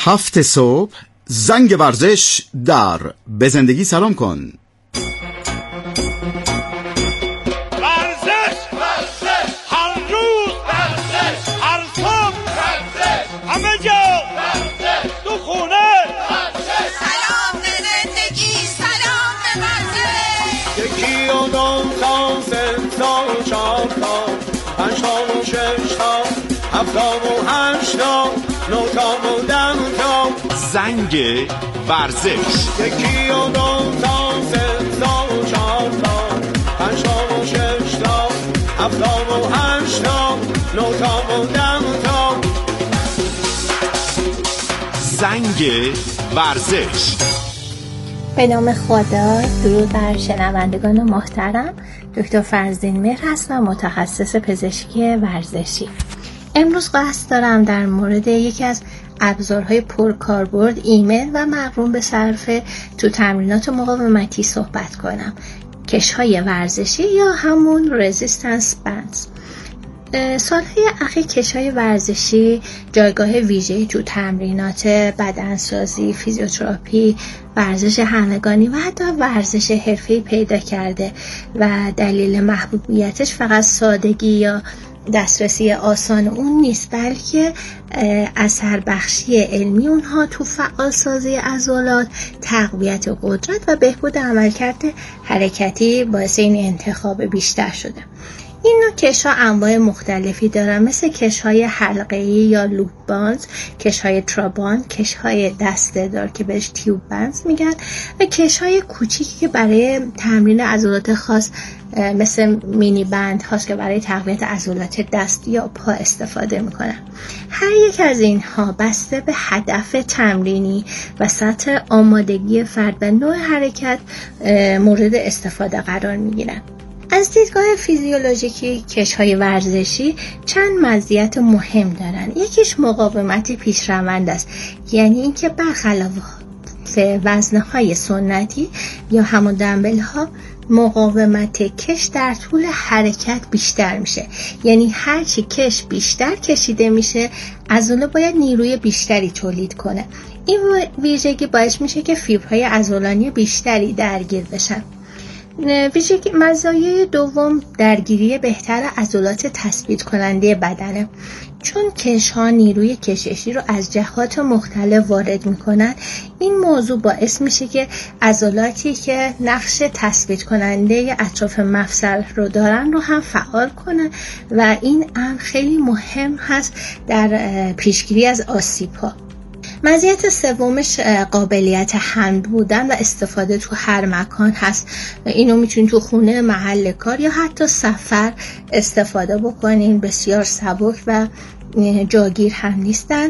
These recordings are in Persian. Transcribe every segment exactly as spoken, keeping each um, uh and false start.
هفت صبح زنگ ورزش در به زندگی سلام کن. ورزش ورزش هر روز ورزش هر صبح ورزش همه جا ورزش تو خونه ورزش. سلام به زندگی، سلام به ورزش. یکی و دو تا سه تا و چهار تا پنج تا و شش تا هفت تا و هشت تا نه تا و ده تا زنگ ورزش. یکی و دو تا سه تا و چهار تا پنج تا و شش تا هفت تا و هشت تا نه تا و ده تا زنگ ورزش. به نام خدا. درود بر شنوندگان محترم. دکتر فرزین مهر هستم، متخصص پزشکی ورزشی. امروز قصد دارم در مورد یکی از ابزارهای پرکاربرد ایمن و مقرون به صرفه تو تمرینات مقاومتی صحبت کنم. کش‌های ورزشی یا همون رزیستنس بندز. سالهای اخیر کش‌های ورزشی جایگاه ویژه‌ای تو تمرینات بدنسازی، فیزیوتراپی، ورزش همگانی و حتی ورزش حرفه‌ای پیدا کرده و دلیل محبوبیتش فقط سادگی یا دسترسی آسان اون نیست، بلکه اثر بخشی علمی اونها تو فعالسازی عضلات، تقویت قدرت و بهبود عملکرد حرکتی باعث این انتخاب بیشتر شده. این نوع کش‌ها انواع مختلفی دارن، مثل کش‌های حلقه‌ای یا لوپ بانز، کش‌های ترابان، کش‌های دسته دار که بهش تیوب بانز میگن و کش‌های کوچیکی که برای تمرین عضلات خاص مثل مینی بند هاست که برای تقویت عضلات دست یا پا استفاده میکنن. هر یک از اینها بسته به هدف تمرینی و سطح آمادگی فرد و نوع حرکت مورد استفاده قرار میگیرن. از دیدگاه فیزیولوژیکی کش‌های ورزشی چند مزیت مهم دارن. یکیش مقاومت پیشروند است، یعنی اینکه برخلاف وزنه‌های سنتی یا همون دمبل ها مقاومت کش در طول حرکت بیشتر میشه، یعنی هرچی کش بیشتر کشیده میشه عضله باید نیروی بیشتری تولید کنه. این ویژگی باعث میشه که فیبرهای عضلانی بیشتری درگیر بشن. ویژگی مزایای دوم درگیری بهتر عضلات تثبیت کننده بدنه. چون کش‌ها نیروی کششی رو از جهات مختلف وارد میکنن، این موضوع باعث میشه که عضلاتی که نقش تثبیت کننده اطراف مفصل رو دارن رو هم فعال کنن و این امر خیلی مهم هست در پیشگیری از آسیب‌ها. مزیت سومش قابلیت حمل بودن و استفاده تو هر مکان هست. اینو میتونید تو خونه، محل کار یا حتی سفر استفاده بکنین. بسیار سبک و جاگیر هم نیستن.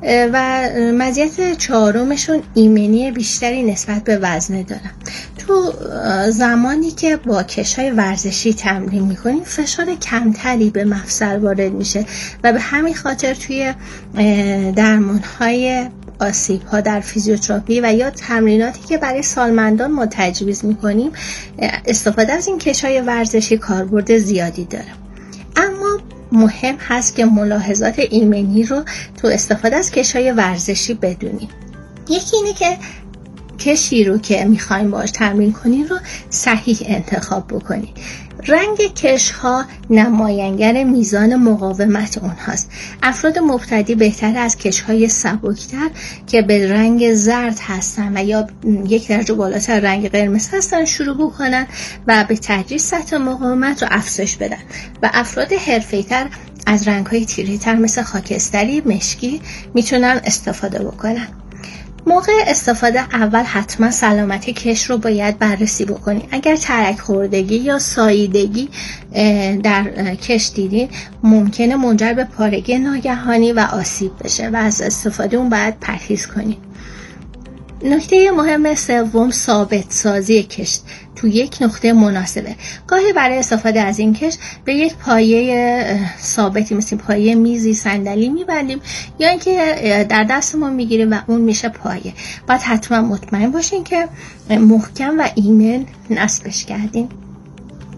و مزیت چهارمشون ایمنی بیشتری نسبت به وزنه دارن. تو زمانی که با کش‌های ورزشی تمرین میکنین فشار کمتری به مفصل وارد میشه و به همین خاطر توی درمان‌های آسیب‌ها در فیزیوتراپی و یا تمریناتی که برای سالمندان ما تجویز میکنیم استفاده از این کش‌های ورزشی کاربرد زیادی داره. اما مهم هست که ملاحظات ایمنی رو تو استفاده از کش‌های ورزشی بدونیم. یکی اینه که کشی رو که میخوایم باش تمرین کنین رو صحیح انتخاب بکنین. رنگ کش ها نماینگر میزان مقاومت اونهاست. افراد مبتدی بهتر از کش های سبکتر که به رنگ زرد هستن و یا یک درجه بالاتر رنگ قرمز هستن شروع بکنن و به تدریج سطح مقاومت رو افزایش بدن و افراد حرفه‌ای تر از رنگ های تیره تر مثل خاکستری، مشکی میتونن استفاده بکنن. موقع استفاده اول حتما سلامتی کش رو باید بررسی بکنید. اگر ترک خوردگی یا ساییدگی در کش دیدین ممکنه منجر به پارگی ناگهانی و آسیب بشه و از استفاده اون باید پرهیز کنید. نکته مهم سوم ثابت سازی کش تو یک نقطه مناسبه. گاهی برای استفاده از این کش به یک پایه ثابتی مثل پایه میزی، صندلی میبندیم یا اینکه در دستمون میگیریم و اون میشه پایه. باید حتما مطمئن باشین که محکم و ایمن نصبش کردین.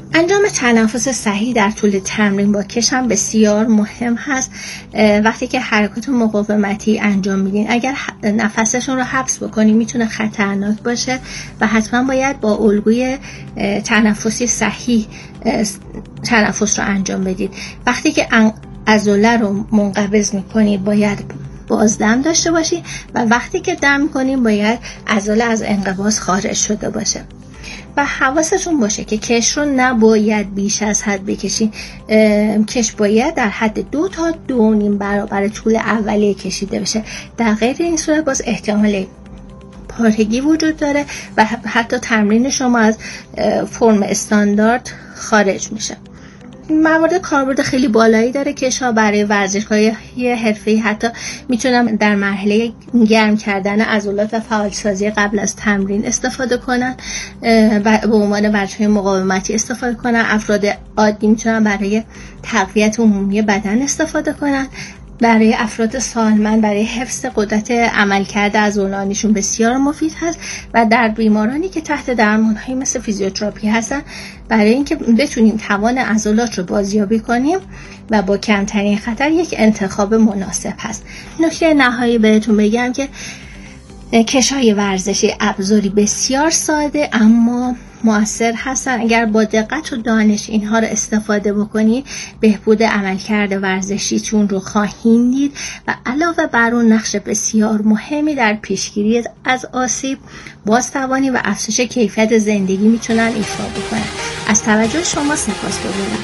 انجام تنفس صحیح در طول تمرین با کش هم بسیار مهم هست. وقتی که حرکات مقاومتی انجام میدین اگر نفسشون رو حبس بکنی میتونه خطرناک باشه و حتما باید با الگوی تنفسی صحیح تنفس رو انجام بدید. وقتی که عضله رو منقبض میکنید باید بازدم داشته باشید و وقتی که دم میکنید باید عضله از انقباض خارج شده باشه. و حواستون باشه که کش رو نباید بیش از حد بکشین. کش باید در حد دو تا دو نیم برابر طول اولیه کشیده بشه. در غیر این صورت باز احتمال پارگی وجود داره و حتی تمرین شما از فرم استاندارد خارج میشه. موارد کاربرد خیلی بالایی داره کش‌ها برای ورزش‌های حرفه‌ای. حتی میتونم در مرحله گرم کردن عضلات و فعالسازی قبل از تمرین استفاده کنن و به عنوان ورزش‌های مقاومتی استفاده کنن. افراد عادی میتونن برای تقویت عمومی بدن استفاده کنن. برای افراد سالمند برای حفظ قدرت عملکرد عضلانیشون بسیار مفید هست و در بیمارانی که تحت درمان‌هایی مثل فیزیوتراپی هستن برای اینکه بتونیم توان عضلات رو بازیابی کنیم و با کمترین خطر یک انتخاب مناسب هست. نکته نهایی بهتون بگم که کش‌های ورزشی ابزاری بسیار ساده اما مؤثر هستن. اگر با دقت و دانش اینها رو استفاده بکنید بهبود عملکرد ورزشیتون رو خواهید دید و علاوه بر اون نقش بسیار مهمی در پیشگیری از آسیب، بازتوانی و افزایش کیفیت زندگی میتونن ایفا بکنن. از توجه شما سپاسگزارم.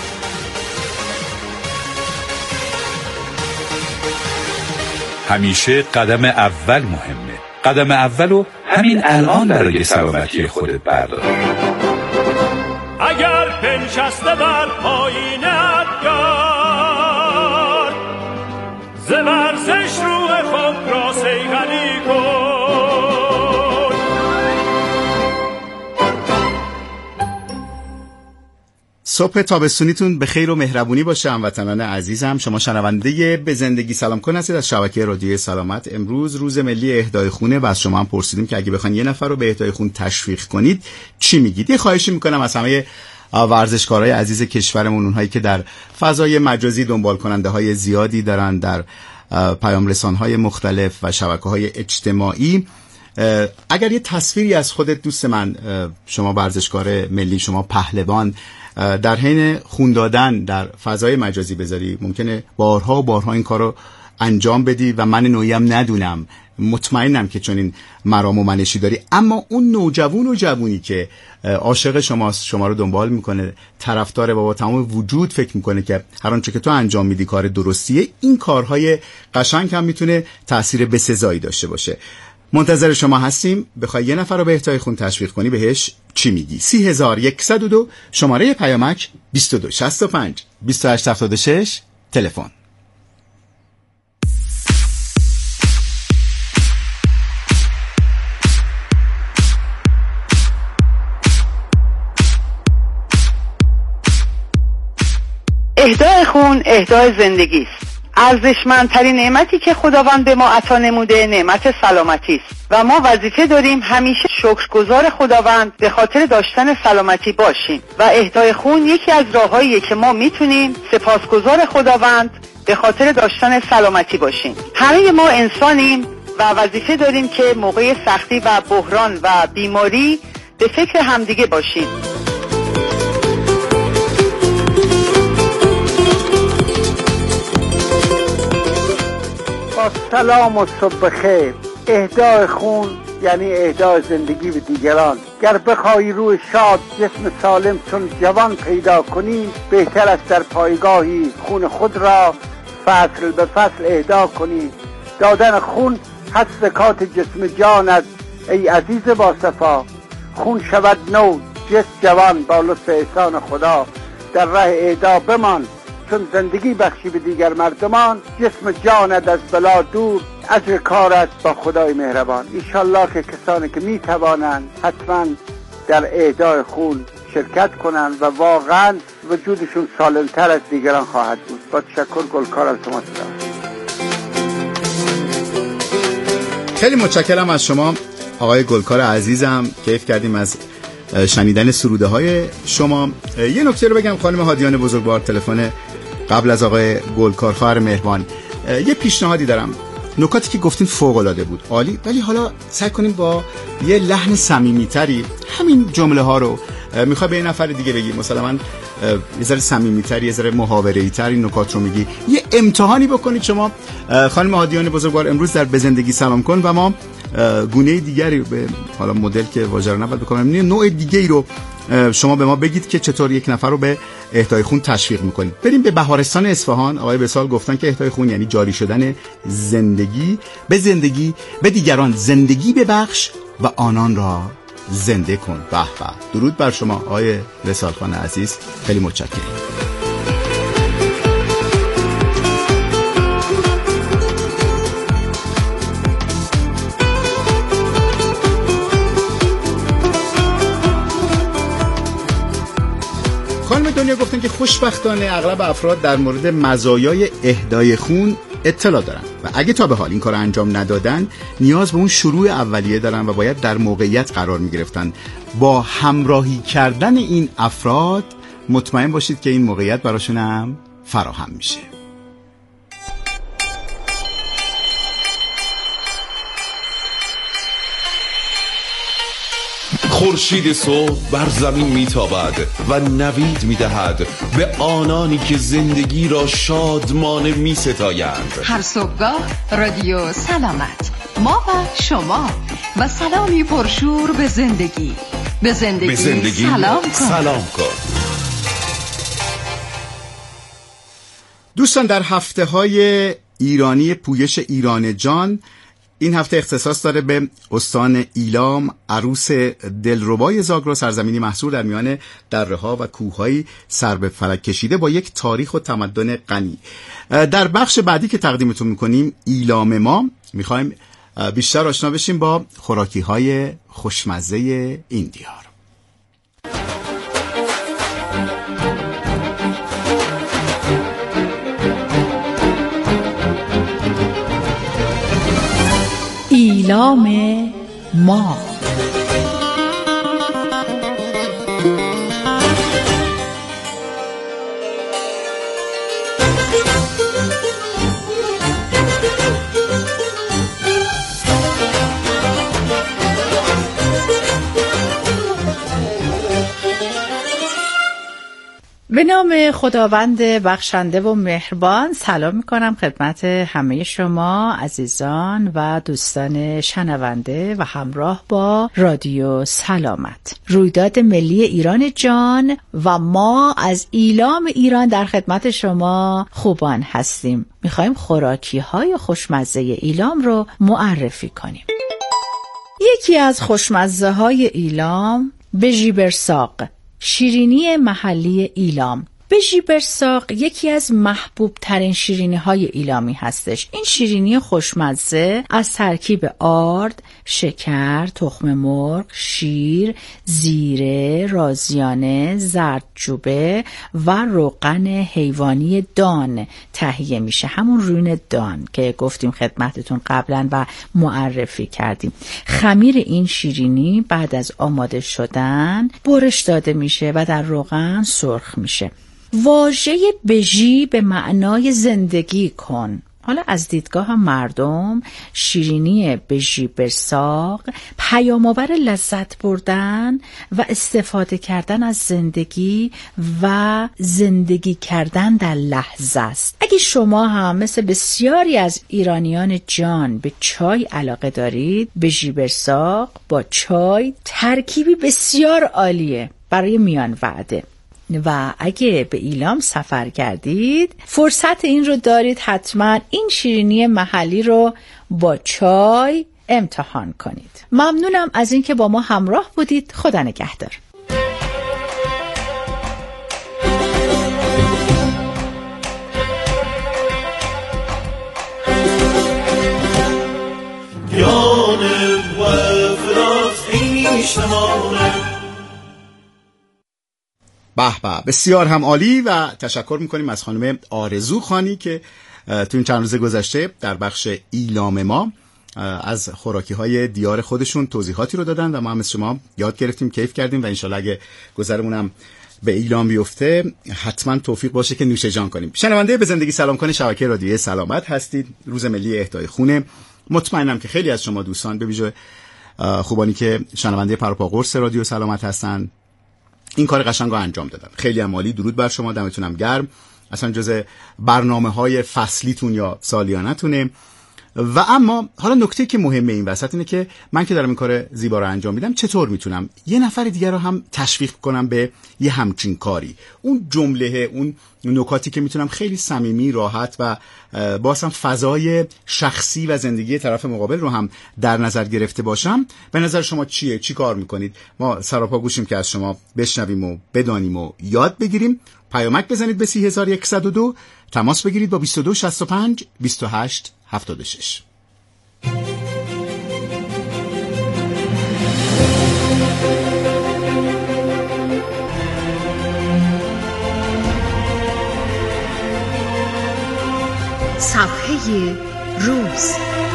همیشه قدم اول مهمه. قدم اولو همین الان برای سلامتی خودت بردار. اگر پنشسته بر پایینت گرد ز ورزش روح خود را صیقلی کن. صبح تابستونیتون به خیر و مهربونی باشه هموطنان عزیزم. شما شنونده به زندگی سلام کن هستید از شبکه رادیوی سلامت. امروز روز ملی اهدای خونه و از شما هم پرسیدیم که اگه بخواید یه نفر رو به اهدای خون تشویق کنید چی میگید؟ یه خواهشی میکنم از همه ورزشکارای عزیز کشورمون، اونهایی که در فضای مجازی دنبال کننده های زیادی دارن در پیام رسانهای مختلف و شبکه‌های اجتماعی، اگر یه تصویری از خودت دوست من، شما ورزشکار ملی، شما پهلوان، در حین خون دادن در فضای مجازی بذاری، ممکنه بارها و بارها این کارو انجام بدی و من نوعیم ندونم، مطمئنم که چون این مرام و منشی داری، اما اون نوجوان و جوونی که عاشق شماست، شما رو دنبال میکنه، طرفدار و با تمام وجود فکر میکنه که هر آنچه که تو انجام میدی کار درستیه، این کارهای قشنگ هم میتونه تأثیر بسزایی داشته باشه. منتظر شما هستیم. بخوای یه نفر رو به اهدای خون تشویق کنی بهش چی میگی؟ سی هزار و صد و دو شماره پیامک بیست و دو شصت و پنج بیست و هشت هفتاد و شش تلفن. اهدای خون اهدای زندگی است. ارزشمندترین نعمتی که خداوند به ما عطا نموده نعمت سلامتی است و ما وظیفه داریم همیشه شکرگزار خداوند به خاطر داشتن سلامتی باشیم و اهدای خون یکی از راههاییه که ما میتونیم سپاسگزار خداوند به خاطر داشتن سلامتی باشیم. همه ما انسانیم و وظیفه داریم که موقع سختی و بحران و بیماری به فکر همدیگه باشیم. سلام و صبح خیر. اهدای خون یعنی اهدای زندگی به دیگران. گر بخوای روح شاد جسم سالم چون جوان پیدا کنی، بهتر است در پایگاهی خون خود را فصل به فصل اهدا کنی. دادن خون هست زکات جسم جانت ای عزیز با صفا. خون شود نو جسم جوان با لطف احسان خدا. در راه اهدا بمان چون زندگی بخشی به دیگر مردمان. جسم جانت از بلا دور اجر کارت با خدای مهربان. ایشالله که کسانی که می توانند حتما در اهدای خون شرکت کنند و واقعا وجودشون سالمتر از دیگران خواهد بود. با تشکر. گلکار از شما سلام. خیلی متشکرم از شما آقای گلکار عزیزم. کیف کردیم از شنیدن سروده های شما. یه نکته رو بگم، خانم هادیان بزرگوار تلفن قبل از آقای گلکار خواهر مهربان، یه پیشنهادی دارم. نکاتی که گفتین فوق العاده بود، عالی، ولی حالا سعی کنیم با یه لحن صمیمیتری همین جمله ها رو میخوای به یه نفر دیگه بگی، مثلا من یه ذره صمیمیتر، یه ذره محاوره‌ای‌تر این نکات رو میگی. یه امتحانی بکنید شما خانم هادیان بزرگوار امروز در به زندگی سلام کن و ما گونه دیگری به حالا مدل که واژه رو نباید بکنم، نوع دیگه‌ای رو شما به ما بگید که چطور یک نفر رو به اهدای خون تشویق میکنید. بریم به بهارستان اصفهان. آقای وصال گفتن که اهدای خون یعنی جاری شدن زندگی به زندگی، به دیگران زندگی ببخش و آنان را زنده کن. به به، درود بر شما آقای وصال خان عزیز، خیلی متشکرم. خانم دنیا گفتن که خوشبختانه اغلب افراد در مورد مزایای اهدای خون اطلاع دارن و اگه تا به حال این کار انجام ندادن نیاز به اون شروع اولیه دارن و باید در موقعیت قرار می گرفتن. با همراهی کردن این افراد مطمئن باشید که این موقعیت براشون هم فراهم میشه. خورشید صبح بر زمین میتابد و نوید میدهد به آنانی که زندگی را شادمانه میستایند. هر صبحگاه رادیو سلامت، ما و شما، و سلامی پرشور به زندگی. به زندگی, به زندگی سلام کن. سلام کن. دوستان، در هفته های ایرانی پویش ایران جان، این هفته اختصاص داره به استان ایلام، عروس دلربای زاگرس، سرزمینی محصور در میان دره‌ها و کوه‌های سر به فلک کشیده با یک تاریخ و تمدن غنی. در بخش بعدی که تقدیمتون میکنیم، ایلام ما، میخوایم بیشتر آشنا بشیم با خوراکی‌های خوشمزه این دیار. ایلام ما. به نام خداوند بخشنده و مهربان سلام میکنم خدمت همه شما عزیزان و دوستان شنونده و همراه با رادیو سلامت. رویداد ملی ایران جان و ما از ایلام ایران در خدمت شما خوبان هستیم. میخوایم خوراکی های خوشمزه ایلام رو معرفی کنیم. یکی از خوشمزه های ایلام بژیبرساق، شیرینی محلی ایلام. بژیبرساق یکی از محبوب ترین شیرینی های ایلامی هستش. این شیرینی خوشمزه از ترکیب آرد، شکر، تخم مرغ، شیر، زیره، رازیانه، زردچوبه و روغن حیوانی دان تهیه میشه. همون روین دان که گفتیم خدمتتون قبلا و معرفی کردیم. خمیر این شیرینی بعد از آماده شدن برش داده میشه و در روغن سرخ میشه. واژه بژی به معنای زندگی کن. حالا از دیدگاه مردم شیرینی بژیبرساق پیام‌آور لذت بردن و استفاده کردن از زندگی و زندگی کردن در لحظه است. اگه شما هم مثل بسیاری از ایرانیان جان به چای علاقه دارید، بژیبرساق با چای ترکیبی بسیار عالیه برای میان وعده. و اگه به ایلام سفر کردید فرصت این رو دارید حتما این شیرینی محلی رو با چای امتحان کنید. ممنونم از اینکه با ما همراه بودید. خدا نگهدار. جانب و فراز ایشتمانه. به به، بسیار هم عالی و تشکر میکنیم از خانم آرزو خانی که تو این چند روز گذشته در بخش ایلام ما از خوراکی های دیار خودشون توضیحاتی رو دادن و ما هم مثل شما یاد گرفتیم، کیف کردیم و انشالله اگه گذرمون هم به ایلام بیفته حتما توفیق باشه که نوش جان کنیم. شنونده به زندگی سلام کنه شبکه رادیوی سلامت هستید. روز ملی اهدای خونه. مطمئنم که خیلی از شما دوستان به ویژه خوبانی که شنونده پروپا قرص رادیو سلامت هستن این کار قشنگو انجام دادن. خیلی هم عالی. درود بر شما، دمتونم گرم. اصلا جز برنامه‌های فصلیتون یا سالیانتونه. و اما حالا نکته که مهمه این وسط اینه که من که دارم این کار زیبا رو انجام میدم چطور میتونم یه نفر دیگر رو هم تشویق کنم به یه همچین کاری. اون جمله، اون نکاتی که میتونم خیلی صمیمی، راحت و باز هم فضای شخصی و زندگی طرف مقابل رو هم در نظر گرفته باشم. به نظر شما چیه؟ چی کار میکنید؟ ما سراپا گوشیم که از شما بشنویم و بدانیم و یاد بگیریم. پیامک بزنید به سی هزار و صد و دو، تماس بگیرید با بیست و دو شصت و پنج بیست و هشت هفتاد و شش. صفحه روز.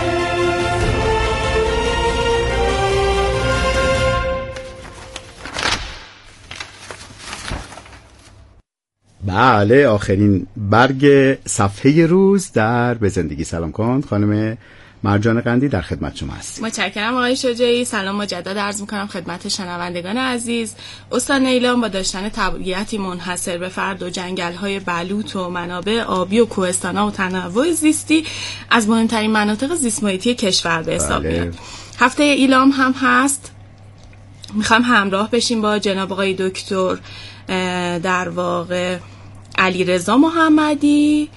بله، آخرین برگ صفحه روز در به زندگی سلام کن. خانم مرجان قندی در خدمت شما هستیم. متشکرم آقای شجاعی. سلام مجدد عرض می‌کنم خدمت شنوندگان عزیز. استان ایلام با داشتن طبیعتی منحصر به فرد و جنگل‌های بلوط و منابع آبی و کوهستان‌ها و تنوع زیستی از مهمترین مناطق زیست محیطی کشور به حساب میاد. هفته ایلام هم هست. می‌خوام همراه بشیم با جناب آقای دکتر در واقع علیرضا محمدی،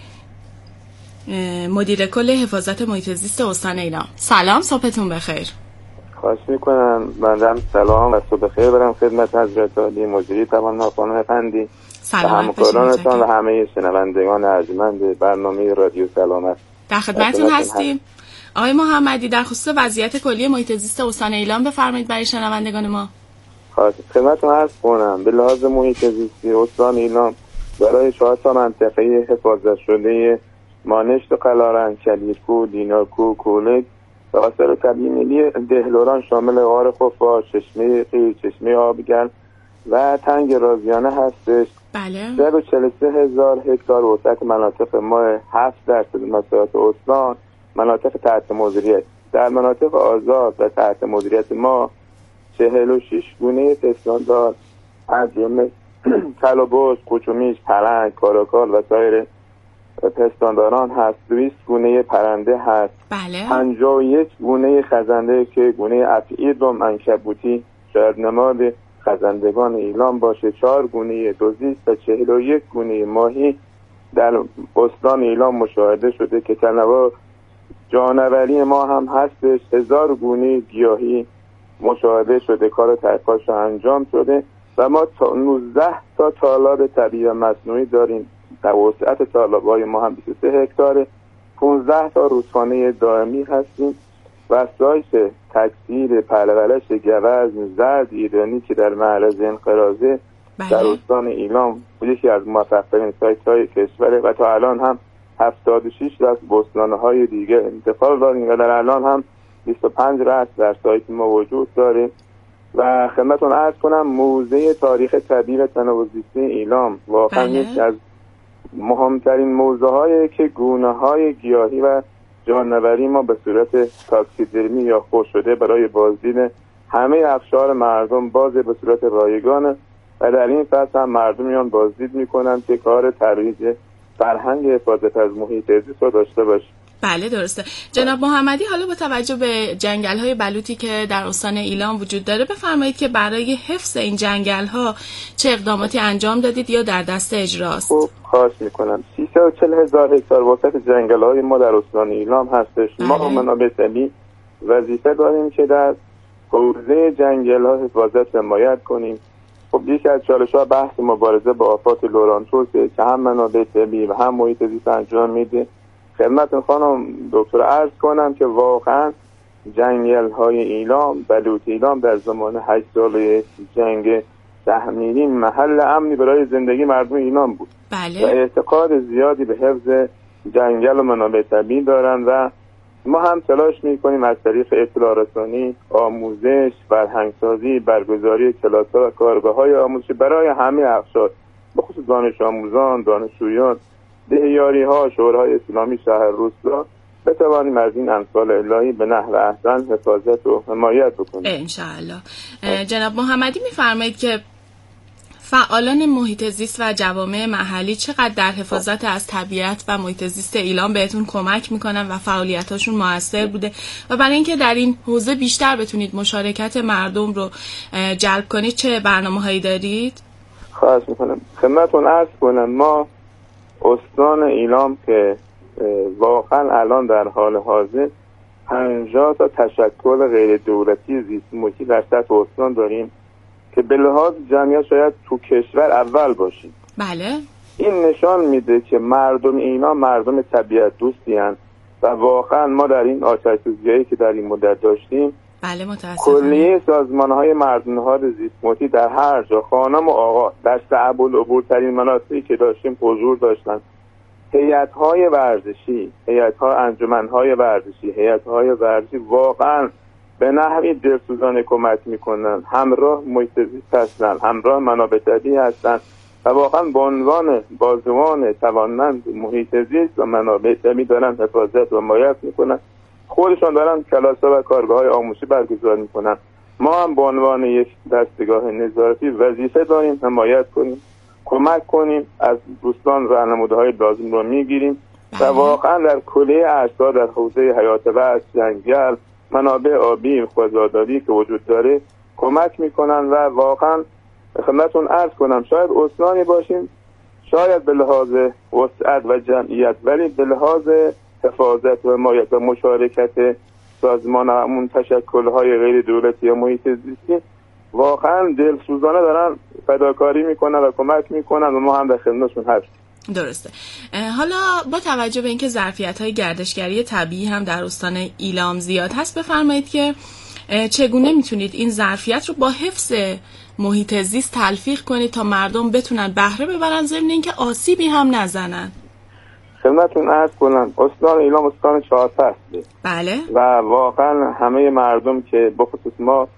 مدیر کل حفاظت محیط زیست استان ایلام. سلام، صبحتون بخیر. خواهش میکنم. بنده هم سلام و صبح بخیر برم خدمت حضرت عالی مجری توانا خانم قندی و همکارانتان و همه شنوندگان ارجمند برنامه رادیو سلامت. در خدمتتون هستیم. آقای محمدی، در خصوص وضعیت کلی محیط زیست استان ایلام بفرمایید برای شنوندگان ما. خواهش خدمتتون عرض کنم. به لحاظ محیط زیستی استان ایلام برای چهار تا منطقه حفاظت شده مانشت و قلارنگ، کلیرکو، دیناکو، کولک و آثار طبیعی ملی دهلوران شامل غار خفاش، چشمه قیر، چشمه آبگرم و تنگ رازیانه هستش. بله. صد و چهل و سه هزار هکتار وسعت مناطق ما، هفت درصد مساحت استان مناطق تحت مدیریت. در مناطق آزاد و تحت مدیریت ما چهل و شش گونه پستاندار از جمله کلابوس، قوچومیش، پلنگ، کاراکال و سایر پستانداران هست. دویست گونه پرنده هست. بله. پنجاه و یک گونه خزنده که گونه افعید و عنکبوتی شاید نماد خزندگان ایلام باشه. چهار گونه دوزیست و چهل و یک گونه ماهی در استان ایلام مشاهده شده که تنوع جانوری ما هم هستش. هزار گونه گیاهی مشاهده شده، کار تحقیقات انجام شده و ما تا نوزده تا تالاب طبیعی و مصنوعی داریم. در وسعت تالاب‌های ما هم بیست و سه هکتار. پانزده تا رودخانه دائمی هستیم و سایت تکثیر پلولش گوزن زرد ایرانی که در معرض انقراضه در استان ایلام یکی از موفق‌ترین سایت‌های کشوره و تا الان هم هفتاد و شش رأس بستان‌های دیگه انتقال داریم و در الان هم بیست و پنج رأس در سایت ما وجود داره. و خدمتتون عرض کنم موزه تاریخ طبیعی و تنوع زیستی ایلام واقعا یکی از مهمترین موضوعهایی که گونه‌های گیاهی و جانوری ما به صورت تاکسیدرمی یا خوش شده برای بازدید همه اقشار مردم باز به صورت رایگانه و در این فصل هم مردم میان بازدید میکنن که کار ترویج فرهنگ حفاظت از محیط زیست رو داشته باشه. بله درسته. جناب محمدی، حالا با توجه به جنگل‌های بلوطی که در استان ایلام وجود داره بفرمایید که برای حفظ این جنگل‌ها چه اقداماتی انجام دادید یا در دست اجراست؟ خب خواهش میکنم. سیصد و چهل هزار هکتار وسعت جنگل‌های ما در استان ایلام هستش. بله. ما منابع طبیعی وظیفه داریم که در حوزه جنگل‌ها حفاظت حمایت کنیم. خب یکی از چالش‌ها بحث مبارزه با آفات لورانتوسه که هم منابع طبیعی و هم محیط زیست انجام میده. خدمت خانم دکتر عرض کنم که واقعا جنگل های ایلام، بلوط ایلام در زمان هشت ساله جنگ تحمیلی محل امنی برای زندگی مردم ایلام بود. بله. و اعتقاد زیادی به حفظ جنگل و منابع طبیعی دارن و ما هم تلاش میکنیم از طریق اطلاع رسانی، آموزش، فرهنگسازی، برگزاری کلاس‌ها و کارگاه‌های آموزشی برای همه اقشار، بخصوص دانش آموزان، دانشجویان، دهیاری‌ها، شورای اسلامی شهر روستا بتوانیم از این امثال الهی به نحو احسن حفاظت و حمایت بکنیم. انشاءالله. جناب محمدی می‌فرمایید که فعالان محیط زیست و جوامع محلی چقدر در حفاظت از طبیعت و محیط زیست ایلام بهتون کمک میکنن و فعالیتاشون موثر بوده و برای اینکه در این حوزه بیشتر بتونید مشارکت مردم رو جلب کنید چه برنامه‌هایی دارید؟ خواهش میکنم. خدمتتون عرض کنم ما استان ایلام که واقعا الان در حال حاضر پنجاه تا تشکل غیر دولتی زیست محیطی در سطح استان داریم که به لحاظ جمعیت شاید تو کشور اول باشیم. بله. این نشان میده که مردم اینا مردم طبیعت دوستی هستند و واقعا ما در این آتش‌سوزی‌هایی که در این مدت داشتیم، بله متاسفانه، کلیه سازمان‌های مردم‌نهاد زیست محیطی در هر جا خانم و آقا در صعب العبورترین مناطقی که داشتیم حضور داشتن. هیئت‌های ورزشی، هیئت‌ها انجمن‌های ورزشی، هیئت‌های ورزشی واقعا به نحوی دلسوزانه کمک میکنن، همراه محیط زیست هستن، همراه منابع طبیعی هستن و واقعا به عنوان بازوان توانمند محیط زیست و منابع طبیعی دارن حفاظت و حمایت میکنن. خودشان دارن کلاس‌ها و کارگاه‌های آموزشی برگزار میکنن. ما هم به عنوان یک دستگاه نظارتی وظیفه داریم حمایت کنیم، کمک کنیم، از دوستان راهنمودی‌های لازم رو میگیریم و واقعا در کلیه اجزا در حوزه حیات وحش، جنگل، منابع آبی، خضرواری که وجود داره کمک میکنن و واقعا خدمتتون عرض کنم شاید استانی باشیم، شاید به لحاظ وسعت و جمعیت، ولی به لحاظ حفاظت و حمایت و مشارکت سازمانمون تشکل‌های غیر دولتی و محیط زیستی واقعا دلسوزانه دارن فداکاری میکنن و کمک میکنن و ما هم در خدمتشون هستیم. درسته. حالا با توجه به اینکه ظرفیت‌های گردشگری طبیعی هم در استان ایلام زیاد هست، بفرمایید که چگونه میتونید این ظرفیت رو با حفظ محیط زیست تلفیق کنید تا مردم بتونن بهره ببرن ضمن اینکه آسیبی هم نزنن؟ خدمتتون عرض کنم استان ایلام استان چهار فصله. بله. و واقعا همه مردم که بخصوص ما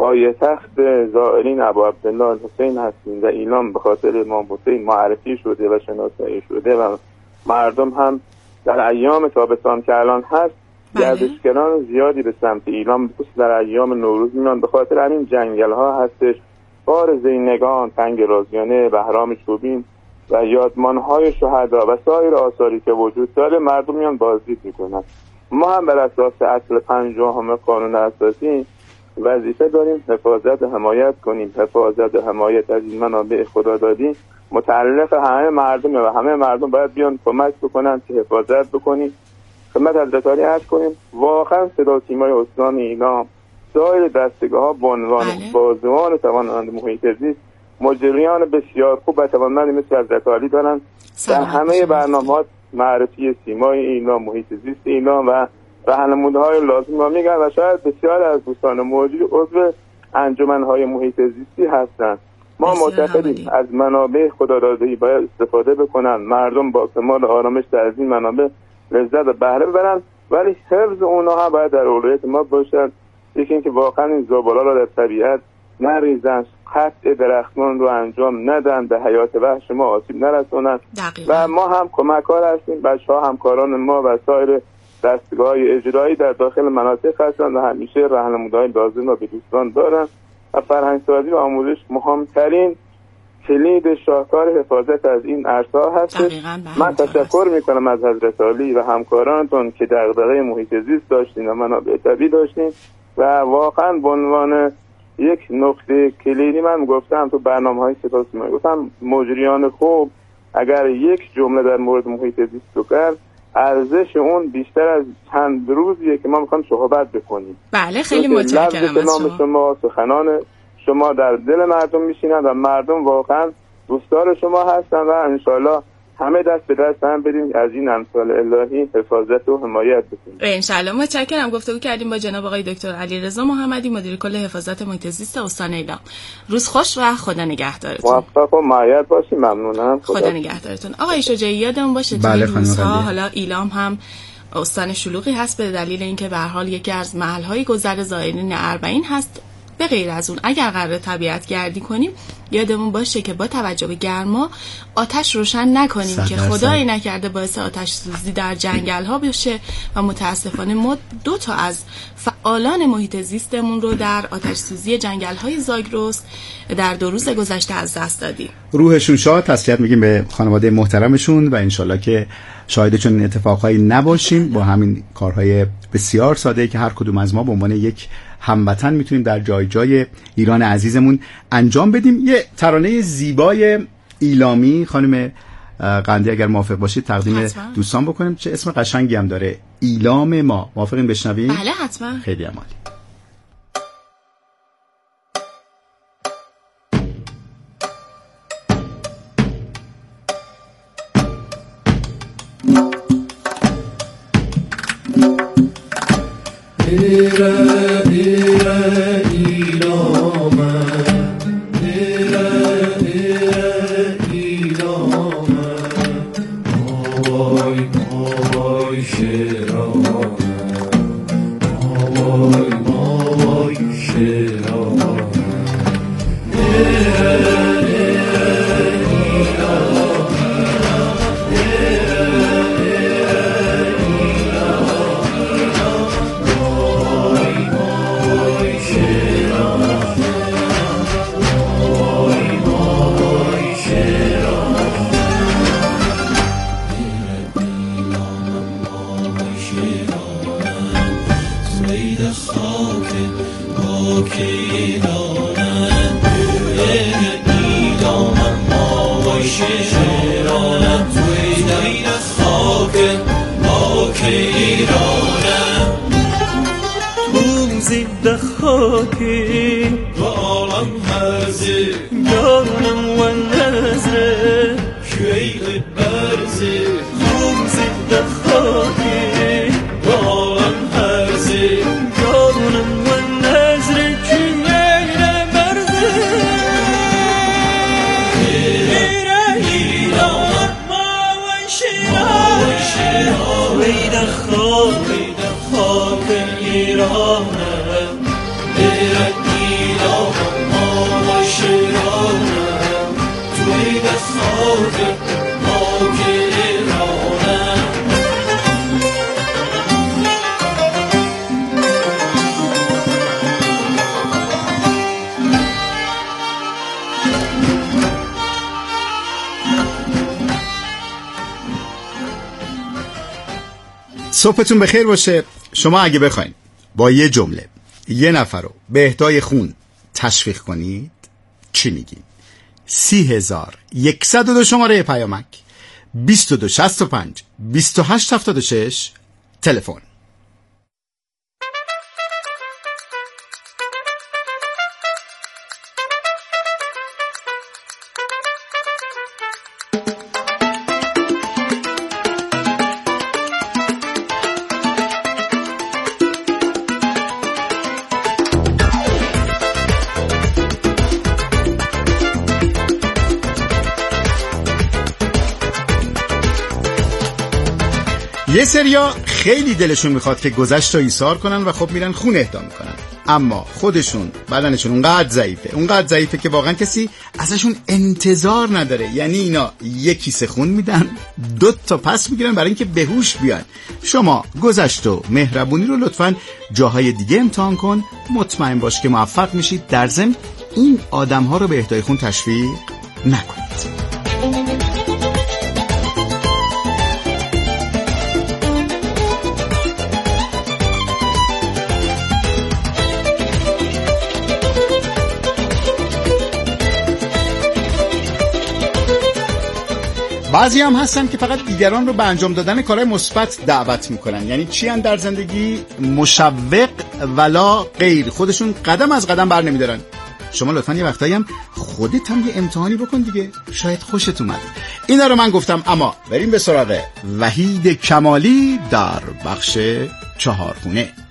پایتخت زائرین ابو عبدالله حسین هستیم و ایلام به خاطر امام حسین معرفی شده و شناسایی شده و مردم هم در ایام تابستان که الان هست گردشگران زیادی به سمت ایلام بخصوص در ایام نوروز میان، به خاطر همین جنگل ها هستش، بار زینگان، تنگ رازیانه، بهرام چوبین و یادمان های شهدا و سایر آثاری که وجود داره مردم میان بازدید میکنن. ما هم بر اساس اصل پنجم قانون اساسی وظیفه داریم حفاظت و حمایت کنیم. حفاظت و حمایت از این منابع خدادادی متعلق همه مردم و همه مردم باید بیان کمک بکنن که حفاظت بکنیم. خدمت حضرت عالی عرض کنیم واقعا صدا سیمای استان ایلام، سایر دستگاه‌ها به عنوان بازوان توانمند محیط زیست مجریان بسیار خوب و توانمندی مثل حضرت عالی دارن. در همه برنامه‌ها معرفی سیمای ایلام، محیط زیست ایلام و راهنمودی‌های لازم رو میگن و شاید بسیار از دوستان موجود عضو انجمن‌های محیط زیستی هستند. ما معتقدیم از منابع خدادادی باید استفاده بکنن، مردم با کمال آرامش از این منابع لذت و بهره ببرن، ولی حفظ اونها هم باید در اولویت ما باشد. یکی اینکه واقعا این زباله را در طبیعت نریزن، قطع درختان رو انجام ندن، به حیات وحش ما آسیب نرسونن و ما هم کمکار هستیم. بچه‌ها همکاران ما و سایر دستگاه‌های اجرایی در داخل مناطق هستند و همیشه راهنمودی‌های لازم را به دوستان دارن و فرهنگسازی و آموزش مهمترین کلید شاهکار حفاظت از این عرصه‌ها هست. من تشکر میکنم از حضرت عالی و همکارانتون که دغدغه محیط زیست داشتین و منابع طبیعی داشتین و واقعا به عنوان یک نقطه کلیدی من گفتم تو برنامه‌های صدا سیمایی، گفتم مجریان خوب اگر یک جمله در مورد محیط زیست رو کرد ارزش اون بیشتر از چند روزیه که ما میخوایم صحبت بکنیم. بله خیلی متشکرم از شما. شما سخنان شما در دل مردم میشینن و مردم واقعا دوستدار شما هستن و انشالله همه دست به دست هم بریم از این امثال الهی حفاظت و حمایت بکنیم. انشالله. متشکرم. گفتگو کردیم با جناب آقای دکتر علیرضا محمدی، مدیر کل حفاظت محیط زیست استان ایلام. روز خوش و خدا نگهدارتون. موفق و معید باشید. ممنونم. خدا, خدا نگهدارتون. آقای شجاعی یادمون باشه بله توی روزها حالا ایلام هم استان شلوغی هست به دلیل اینکه به هر حال یکی از محل‌های گذر زائرین اربعین هست. به غیر از اون اگر قرار طبیعت گردی کنیم یادمون باشه که با توجه به گرما آتش روشن نکنیم که خدایی نکرده باعث آتش سوزی در جنگل ها بشه و متاسفانه ما دو تا از فعالان محیط زیستمون رو در آتش سوزی جنگل های زاگرس در دو روز گذشته از دست دادیم. روحشون شاد، تسلیت میگیم به خانواده محترمشون و انشالله که شاهد چون این اتفاقهایی نباشیم با همین کارهای بسیار ساده که هر کدوم از ما به عنوان یک هموطن میتونیم در جای جای ایران عزیزمون انجام بدیم. یه ترانه زیبای ایلامی خانم قندی اگر موافق باشید تقدیم حتما دوستان بکنیم. چه اسم قشنگی هم داره، ایلام ما. موافقین بشنویم؟ بله حتما. خیلی عالی. ایره ایره ایلامه ایره ایره ایلامه آوای آوای شیرانه آوای آوای شیرانه ایره ایره ایلامه ایره ایره خاکی و عالم هرزه جانم و نظره شیء برزه روم زده خاکی و عالم هرزه جانم و نظره شیء برزه ایره ایلام ما و شیران ویده خاکی خاک ایرانه صبحتون بخیر باشه. شما اگه بخواین با یه جمله یه نفر رو به اهدای خون تشویق کنید چی میگین؟ سی هزار یکصد و دو شماره پیامک، بیست و دو شصت و پنج بیست و هشت هفتاد و شش تلفن. یه سریا خیلی دلشون میخواد که گذشت رو ایثار کنن و خب میرن خون اهدا میکنن، اما خودشون بدنشون اونقدر ضعیفه اونقدر ضعیفه که واقعا کسی ازشون انتظار نداره. یعنی اینا یک کیسه خون میدن، دو تا پس میگیرن برای اینکه به هوش بیان. شما گذشت و مهربونی رو لطفاً جاهای دیگه امتحان کن، مطمئن باش که موفق میشید. در ضمن این آدم‌ها رو به اهدای خون تشویق نکنید. بعضی هم هستن که فقط دیگران رو به انجام دادن کارهای مثبت دعوت میکنن. یعنی چی ان در زندگی؟ مشوق ولا غیر، خودشون قدم از قدم بر نمیدارن. شما لطفاً یه وقتایی هم خودت هم یه امتحانی بکن دیگه، شاید خوشت اومد. اینا رو من گفتم، اما بریم به سراغ وحید کمالی در بخش چهارگونه.